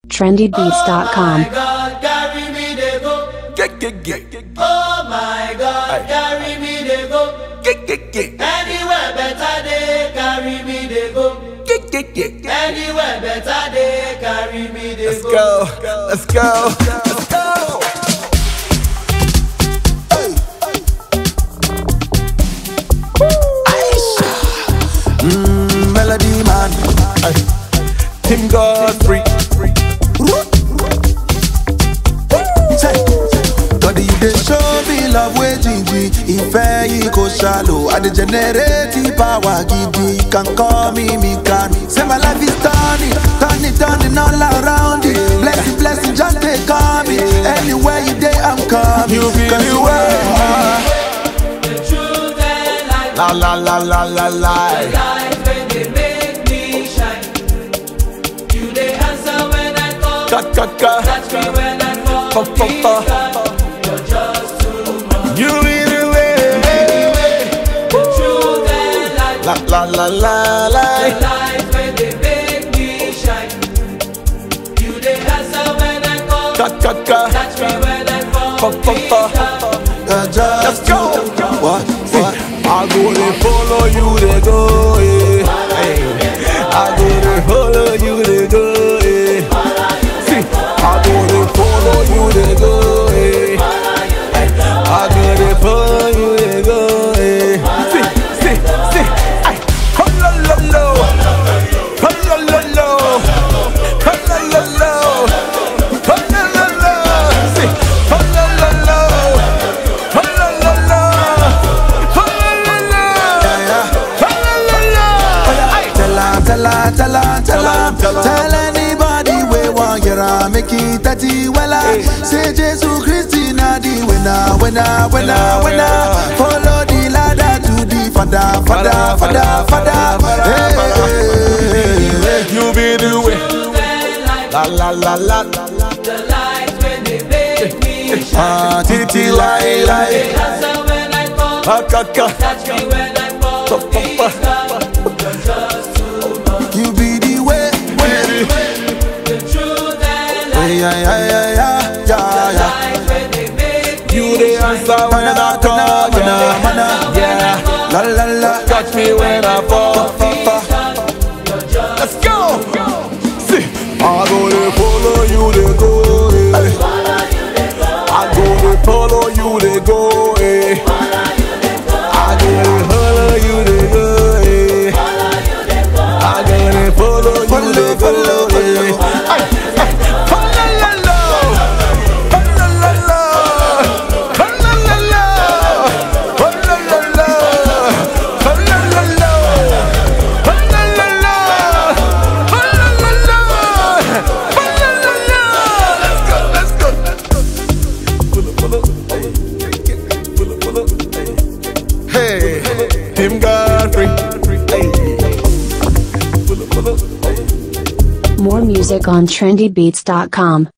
trendybeats.com. Oh my God, carry me they go. Oh my God, carry me they go. Anywhere better they carry me they go. Anywhere better they carry me they go. Let's go. Melody man, Tim Godfrey. God, you dey show me love way Gigi. Ìfẹ́ yìí kò shallow. I dey generate power gidi. Can call me can. Say my life is turning all around it. Blessing, just take call me. Anywhere you dey, I'm coming. You be the way. The truth and life. La. The life when they make me shine. You dey answer when I call. Touch me when I fall. You're just too much. You be the way. The truth and life. La. The life when they make me shine. You dey answer when I call. Touch me when I fall. Let's go. What? I go to follow you, they go. I go to follow you, they go. See, I go to follow you, they go. I go to follow you, they go. See. Ho-lo-lo-lo. Ho-lo-lo-lo. Ho-lo-lo-lo. Ho-lo-lo-lo. See, ho-lo-lo-lo. Ho-lo-lo-lo. Tell anybody we want you to make it 30 wella. Say Jesus Christ na the winner. Follow the ladder to the Father. Hey. You be the way. La. The light when they make me shine. Titi lie. They answer when I call. Touch me when I fall. You're just too much. You be the way. The truth and life. Yeah. The light when they make me You the answer when I call. Yeah. La. Catch me when I fall. Let's go. See, I go to follow you, they go. I go to follow you, they go. I go to follow you, they go. I go to follow you, they go. Hey, Tim Godfrey. More music on trendybeats.com.